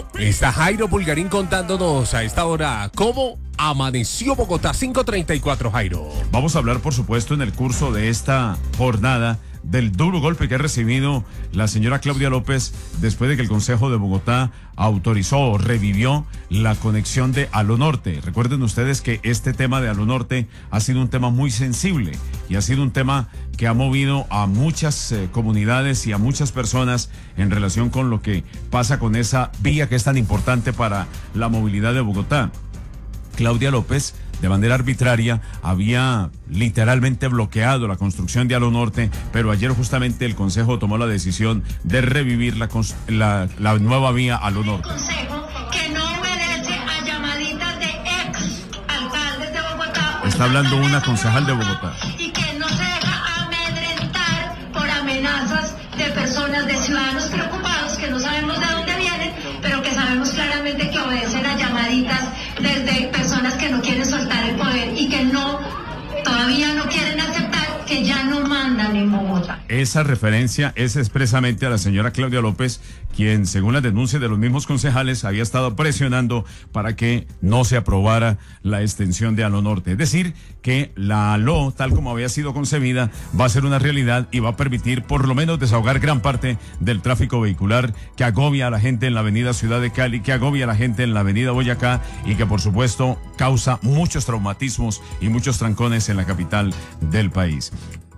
Está Jairo Pulgarín contándonos a esta hora cómo amaneció Bogotá. 5:34, Jairo. Vamos a hablar, por supuesto, en el curso de esta jornada del duro golpe que ha recibido la señora Claudia López después de que el Consejo de Bogotá autorizó o revivió la conexión de Alo Norte. Recuerden ustedes que este tema de Alo Norte ha sido un tema muy sensible y ha sido un tema que ha movido a muchas comunidades y a muchas personas en relación con lo que pasa con esa vía que es tan importante para la movilidad de Bogotá. Claudia López, de manera arbitraria, había literalmente bloqueado la construcción de Alo Norte, pero ayer justamente el Consejo tomó la decisión de revivir la nueva vía Alo Norte. Consejo que no obedece a llamaditas de ex alcaldes de Bogotá. Está hablando una concejal de Bogotá. Y que no se deja amedrentar por amenazas de personas, de ciudadanos preocupados que no sabemos de dónde vienen, pero que sabemos claramente que obedecen a llamaditas desde personas que no quieren soltar el poder y que todavía no quieren aceptar que ya no mandan en Bogotá. Esa referencia es expresamente a la señora Claudia López, quien, según las denuncias de los mismos concejales, había estado presionando para que no se aprobara la extensión de Alo Norte. Es decir, que la ALO, tal como había sido concebida, va a ser una realidad y va a permitir por lo menos desahogar gran parte del tráfico vehicular que agobia a la gente en la avenida Ciudad de Cali, que agobia a la gente en la avenida Boyacá y que, por supuesto, causa muchos traumatismos y muchos trancones en la capital del país.